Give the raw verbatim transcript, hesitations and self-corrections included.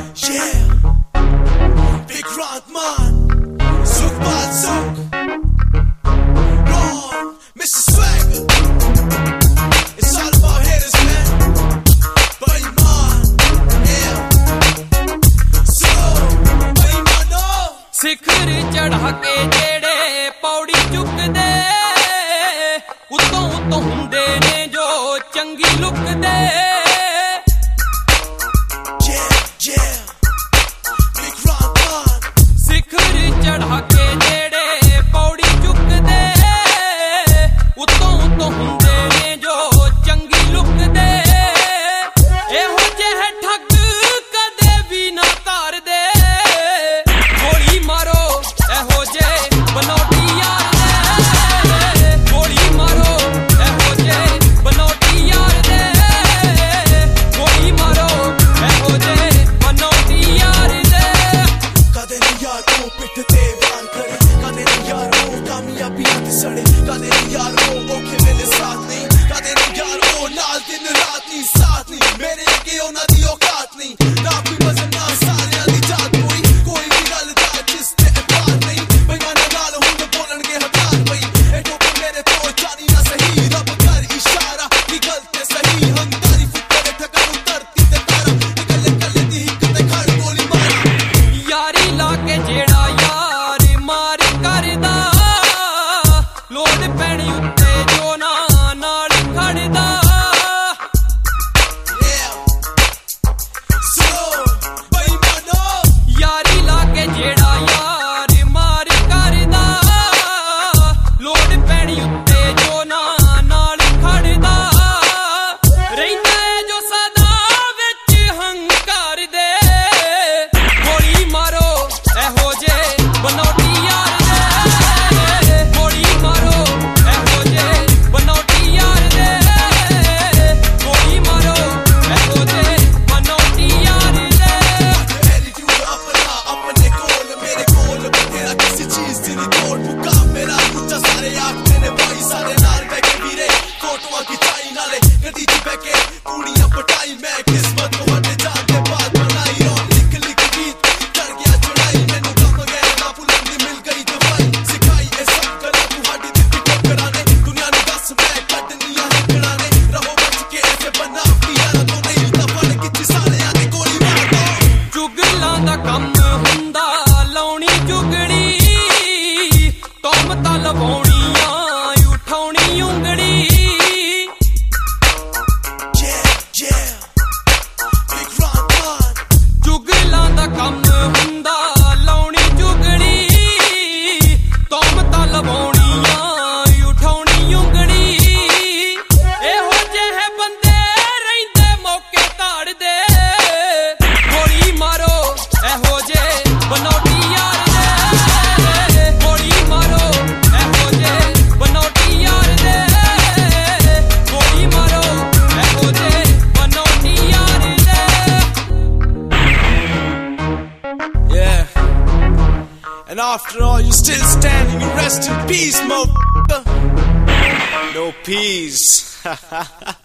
Yeah, Big Rodman, Zouk Bad Zouk, Ron, Mister Swagger. It's all about hitters, man. Bayman, yeah. So, Baymano. ਸਿਖਰ ਚੜ੍ਹਾ ਕੇ ਜਿਹੜੇ ਪੌੜੀ ਚੁੱਕਦੇ ਉਤੋਂ ਉਤੋਂ ਹੁੰਦੇ ਨੇ ਜੋ ਚੰਗੀ ਲੁੱਕਦੇ ਚੜ੍ਹਾ ਕੇ ਜਿਹੜੇ ਪੌੜੀ ਚੁੱਕਦੇ ਉਤੋਂ ਉਤੋਂ ਹੁੰਦੇ ਨੇ ਜੋ ਚੰਗੀ ਲੁੱਕਦੇ ਇਹੋ ਜਿਹੇ ਠੱਗ ਕਦੇ ਵੀ ਨਾ ਤਾਰਦੇ ਗੋਲੀ ਮਾਰੋ ਇਹੋ ਜਿਹੇ ਬਨੌਟੀ ਯਾਰ ਦੇ ਗੋਲੀ ਮਾਰੋ ਇਹੋ ਜਿਹੇ ਬਨੌਟੀ ਯਾਰ ਦੇ ਗੋਲੀ ਮਾਰੋ ਇਹੋ ਜਿਹੇ ਬਨੌਟੀ ਯਾਰ ਦੇ ਕਦੇ ਨਹੀਂ ਯਾਰੋ ਪਿੱਠ ਤੇ सड़े कदे नहीं यारो ओखे मेरे साथ नहीं कदे नहीं यारो नाल दिन रात नहीं साथ नहीं मेरे अगे उन्हां दी औकात नहीं ना कोई वजन ना सारियां दी जात कोई कोई भी गल दा जिस ते पार नहीं बेईमाना नाल हुंद बोलणगे हज़ार बई ए टोके मेरे तो जानी ना सही रब कर इशारा की गलत ते सही हम तारीफ करे ठगा नु धरती ते तारा कल्ले कल्ले दी हिक ते खड़ गोली मार यारी ला के जेड़ा यार मार करदा ਲੋੜ ਪੈਣੀ ਉੱਤੇ ਜੋ ਨਾ ਨਾਲ ਖੜਦਾ ਯਾਰੀ ਲਾ ਕੇ ਜਿਹੜਾ ਯਾਰ ਮਾਰ ਕਰਦਾ ਲੋੜ ਪੈਣੀ ਉੱਤੇ ਜੋ ਨਾ ਨਾਲ ਖੜਦਾ ਰਹਿੰਦਾ ਏ ਜੋ ਸਦਾ ਵਿੱਚ ਹੰਕਾਰ ਦੇ ਗੋਲੀ ਮਾਰੋ ਇਹੋ ਜਿਹੇ ਬਨੌਟੀ ਯਾਰ ਲਵਾਉਣੀਆਂ ਉਠਾਉਣੀ ਉਂਗਲੀ ਚੁਗਲਾਂ ਦਾ ਕੰਮ ਹੁੰਦਾ ਲਾਉਣੀ ਚੁਗਲੀ ਤੋਮਤਾਂ ਲਵਾਉਣੀਆਂ ਉਠਾਉਣੀ ਉਂਗਲੀ ਇਹੋ ਜਿਹੇ ਬੰਦੇ ਰਹਿੰਦੇ ਮੌਕੇ ਤਾੜਦੇ ਗੋਲੀ ਮਾਰੋ ਇਹੋ ਜਿਹੇ ਬਨੌਟੀ ਯਾਰ And after all, you still standing, you rest in peace, motherfucker. No peace.